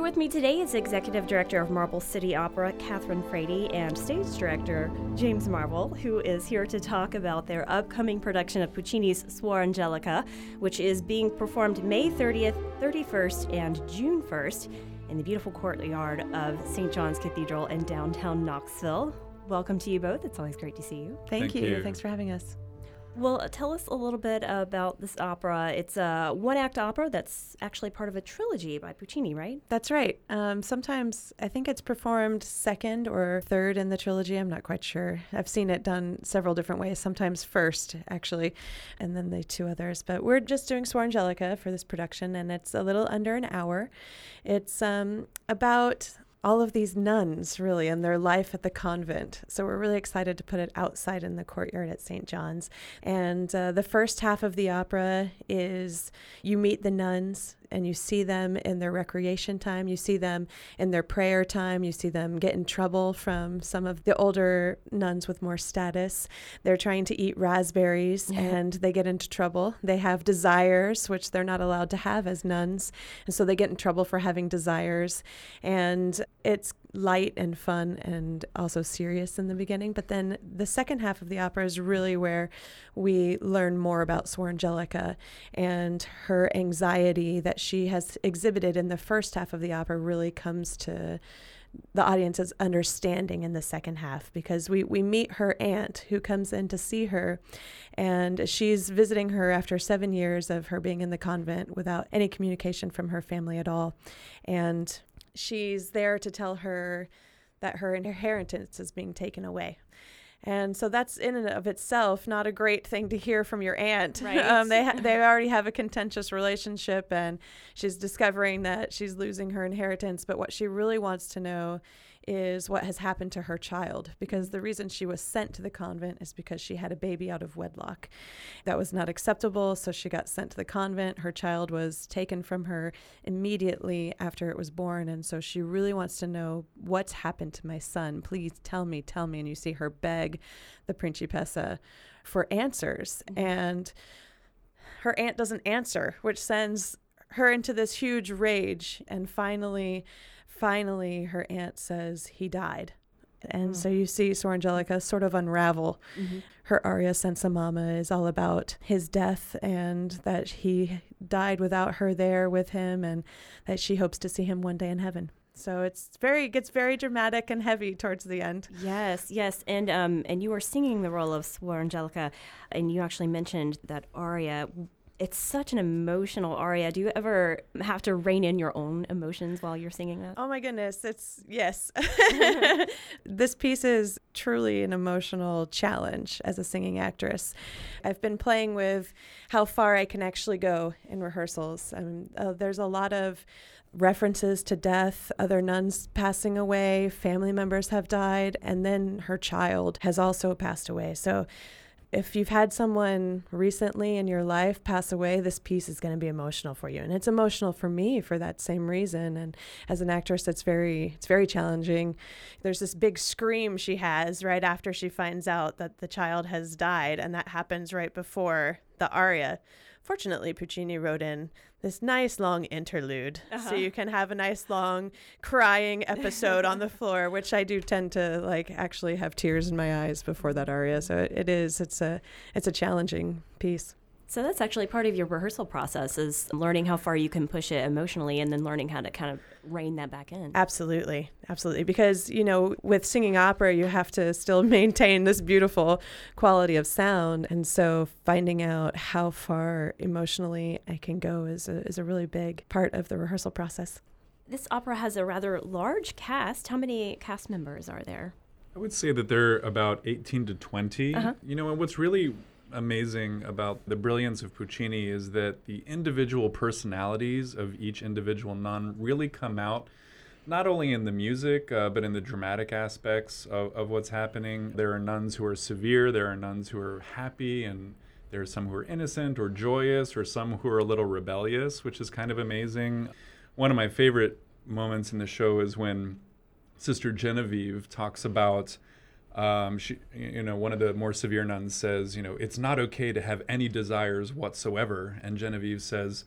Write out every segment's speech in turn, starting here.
with me today is Executive Director of Marble City Opera, Catherine Frady, and Stage Director, James Marble, who is here to talk about their upcoming production of Puccini's Suor Angelica, which is being performed May 30th, 31st, and June 1st in the beautiful courtyard of St. John's Cathedral in downtown Knoxville. Welcome to you both. It's always great to see you. Thank you. Thanks for having us. Well, tell us a little bit about this opera. It's a one-act opera that's actually part of a trilogy by Puccini, right? That's right. Sometimes I think it's performed second or third in the trilogy. I'm not quite sure. I've seen it done several different ways, sometimes first, actually, and then the two others. But we're just doing Suor Angelica for this production, and it's a little under an hour. It's about all of these nuns, really, and their life at the convent. So we're really excited to put it outside in the courtyard at St. John's. And the first half of the opera is you meet the nuns and you see them in their recreation time. You see them in their prayer time. You see them get in trouble from some of the older nuns with more status. They're trying to eat raspberries and they get into trouble. They have desires, which they're not allowed to have as nuns. And so they get in trouble for having desires. And it's light and fun and also serious in the beginning. But then the second half of the opera is really where we learn more about Suor Angelica, and her anxiety that she has exhibited in the first half of the opera really comes to the audience's understanding in the second half, because we meet her aunt who comes in to see her, and she's visiting her after 7 years of her being in the convent without any communication from her family at all. And she's there to tell her that her inheritance is being taken away. And so that's in and of itself not a great thing to hear from your aunt. Right. They already have a contentious relationship, and she's discovering that she's losing her inheritance. But what she really wants to know is what has happened to her child, because the reason she was sent to the convent is because she had a baby out of wedlock. That was not acceptable, so she got sent to the convent. Her child was taken from her immediately after it was born, and so she really wants to know, what's happened to my son? Please tell me. And you see her beg the Principessa for answers, and her aunt doesn't answer, which sends her into this huge rage. And finally her aunt says he died. And so you see Suor Angelica sort of unravel. Her aria Senza Mamma is all about his death, and that he died without her there with him, and that she hopes to see him one day in heaven. So it gets very dramatic and heavy towards the end. Yes. And you were singing the role of Suor Angelica, and you actually mentioned that aria. It's such an emotional aria. Do you ever have to rein in your own emotions while you're singing that? Oh my goodness, yes. This piece is truly an emotional challenge as a singing actress. I've been playing with how far I can actually go in rehearsals. There's a lot of references to death, other nuns passing away, family members have died, and then her child has also passed away. So if you've had someone recently in your life pass away, this piece is going to be emotional for you. And it's emotional for me for that same reason. And as an actress, it's very challenging. There's this big scream she has right after she finds out that the child has died, and that happens right before the aria. Fortunately, Puccini wrote in this nice long interlude, so you can have a nice long crying episode on the floor, which I do tend to actually have tears in my eyes before that aria. So it's a challenging piece. So that's actually part of your rehearsal process, is learning how far you can push it emotionally and then learning how to kind of rein that back in. Absolutely. Because, with singing opera, you have to still maintain this beautiful quality of sound. And so finding out how far emotionally I can go is a really big part of the rehearsal process. This opera has a rather large cast. How many cast members are there? I would say that they're about 18 to 20. And what's really amazing about the brilliance of Puccini is that the individual personalities of each individual nun really come out not only in the music, but in the dramatic aspects of what's happening. There are nuns who are severe, there are nuns who are happy, and there are some who are innocent or joyous, or some who are a little rebellious, which is kind of amazing. One of my favorite moments in the show is when Sister Genevieve talks about one of the more severe nuns says, it's not okay to have any desires whatsoever. And Genevieve says,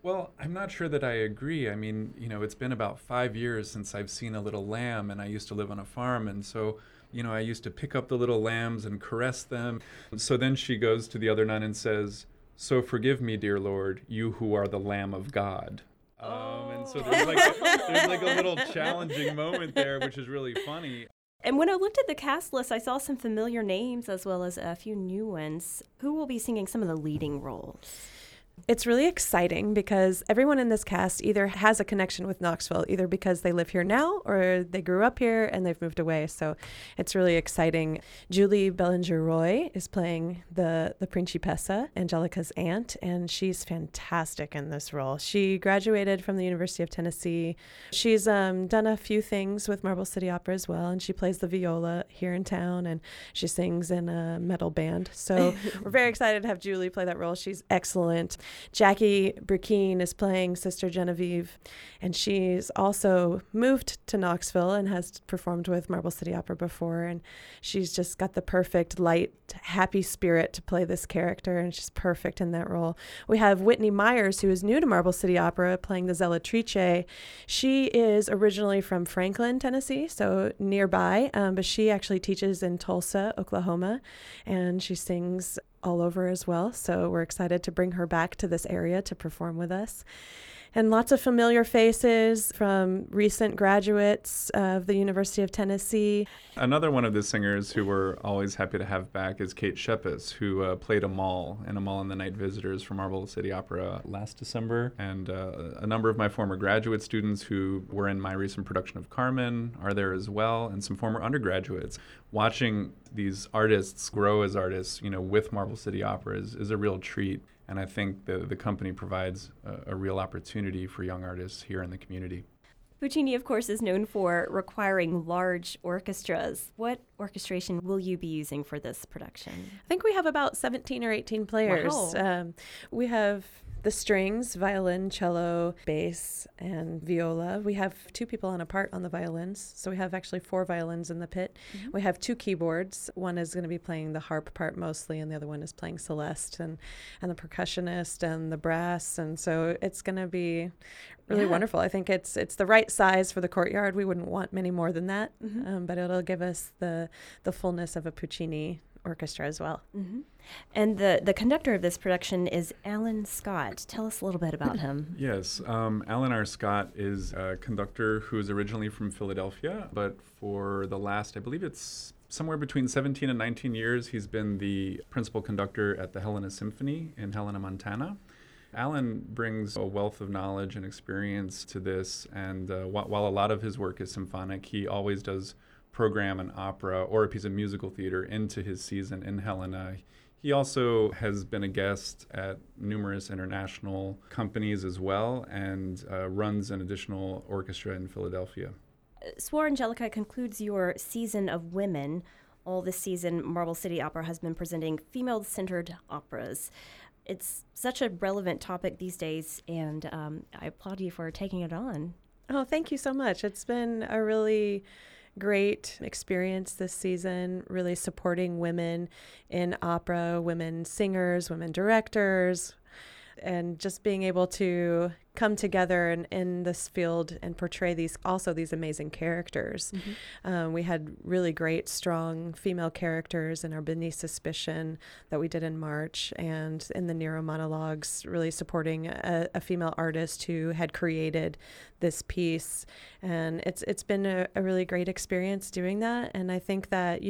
Well, I'm not sure that I agree. I mean, it's been about 5 years since I've seen a little lamb, and I used to live on a farm. And so, I used to pick up the little lambs and caress them. So then she goes to the other nun and says, "So forgive me, dear Lord, you who are the Lamb of God." And so there's like a little challenging moment there, which is really funny. And when I looked at the cast list, I saw some familiar names as well as a few new ones. Who will be singing some of the leading roles? It's really exciting because everyone in this cast either has a connection with Knoxville, either because they live here now or they grew up here and they've moved away. So it's really exciting. Julie Bellinger-Roy is playing the Principessa, Angelica's aunt, and she's fantastic in this role. She graduated from the University of Tennessee. She's done a few things with Marble City Opera as well, and she plays the viola here in town, and she sings in a metal band. So we're very excited to have Julie play that role. She's excellent. Jackie Burkeen is playing Sister Genevieve, and she's also moved to Knoxville and has performed with Marble City Opera before, and she's just got the perfect, light, happy spirit to play this character, and she's perfect in that role. We have Whitney Myers, who is new to Marble City Opera, playing the Zellatrice. She is originally from Franklin, Tennessee, so nearby, but she actually teaches in Tulsa, Oklahoma, and she sings all over as well. So we're excited to bring her back to this area to perform with us. And lots of familiar faces from recent graduates of the University of Tennessee. Another one of the singers who we're always happy to have back is Kate Shepis, who played Amal in Amal and the Night Visitors for Marble City Opera last December. And a number of my former graduate students who were in my recent production of Carmen are there as well, and some former undergraduates. Watching these artists grow as artists, with Marble City Opera is a real treat. And I think the company provides a real opportunity for young artists here in the community. Puccini, of course, is known for requiring large orchestras. What orchestration will you be using for this production? I think we have about 17 or 18 players. Wow. We have the strings, violin, cello, bass, and viola. We have 2 people on a part on the violins. So we have actually 4 violins in the pit. Mm-hmm. We have 2 keyboards. One is going to be playing the harp part mostly, and the other one is playing celeste and the percussionist and the brass. And so it's going to be really wonderful. I think it's the right size for the courtyard. We wouldn't want many more than that, but it'll give us the fullness of a Puccini orchestra as well. Mm-hmm. And the conductor of this production is Alan Scott. Tell us a little bit about him. Yes, Alan R. Scott is a conductor who is originally from Philadelphia, but for the last, I believe it's somewhere between 17 and 19 years, he's been the principal conductor at the Helena Symphony in Helena, Montana. Alan brings a wealth of knowledge and experience to this, and while a lot of his work is symphonic, he always does program an opera or a piece of musical theater into his season in Helena. He also has been a guest at numerous international companies as well, and runs an additional orchestra in Philadelphia. Suor Angelica concludes your season of women. All this season, Marble City Opera has been presenting female-centered operas. It's such a relevant topic these days, and I applaud you for taking it on. Oh, thank you so much. It's been a really great experience this season, really supporting women in opera, women singers, women directors, and just being able to come together in this field and portray these amazing characters. Mm-hmm. We had really great, strong female characters in our Beneath Suspicion that we did in March, and in the Nero monologues, really supporting a female artist who had created this piece. And it's been a really great experience doing that. And I think that,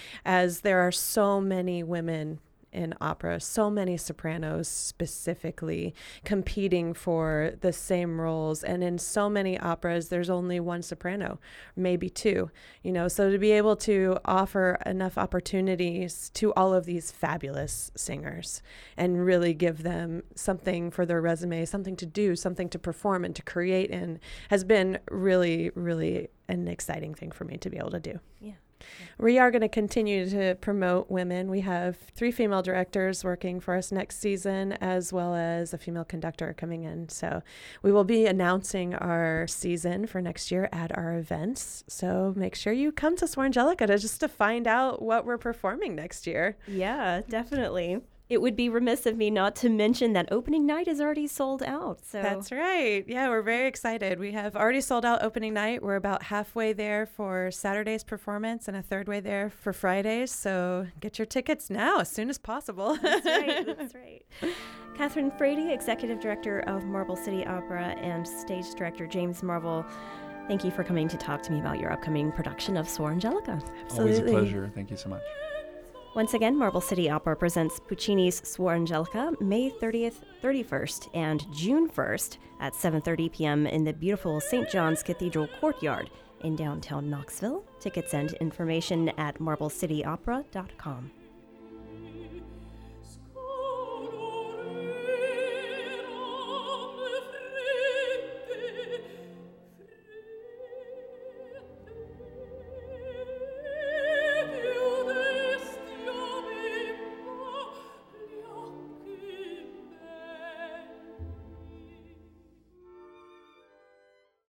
as there are so many women in opera, so many sopranos specifically competing for the same roles, and in so many operas there's only one soprano, maybe 2, so to be able to offer enough opportunities to all of these fabulous singers and really give them something for their resume, something to do, something to perform and to create in, has been really, really an exciting thing for me to be able to do. Yeah. We are going to continue to promote women. We have 3 female directors working for us next season, as well as a female conductor coming in. So we will be announcing our season for next year at our events. So make sure you come to Suor Angelica to find out what we're performing next year. Yeah, definitely. It would be remiss of me not to mention that opening night is already sold out. So That's right. Yeah, we're very excited. We have already sold out opening night. We're about halfway there for Saturday's performance and a third way there for Fridays. So get your tickets now as soon as possible. That's right. That's right. Catherine Frady, Executive Director of Marble City Opera, and Stage Director James Marvel, thank you for coming to talk to me about your upcoming production of Suor Angelica. Always a pleasure. Thank you so much. Once again, Marble City Opera presents Puccini's Suor Angelica May 30th, 31st, and June 1st at 7:30 p.m. in the beautiful St. John's Cathedral Courtyard in downtown Knoxville. Tickets and information at marblecityopera.com.